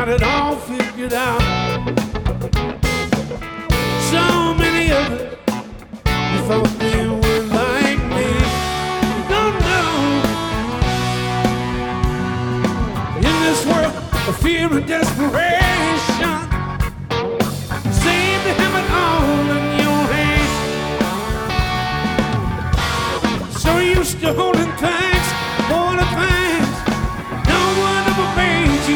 got it all figured out. So many of us, you thought they were like me. Don't know. In this world of fear and desperation, you seem to have it all in your hands. So used to hold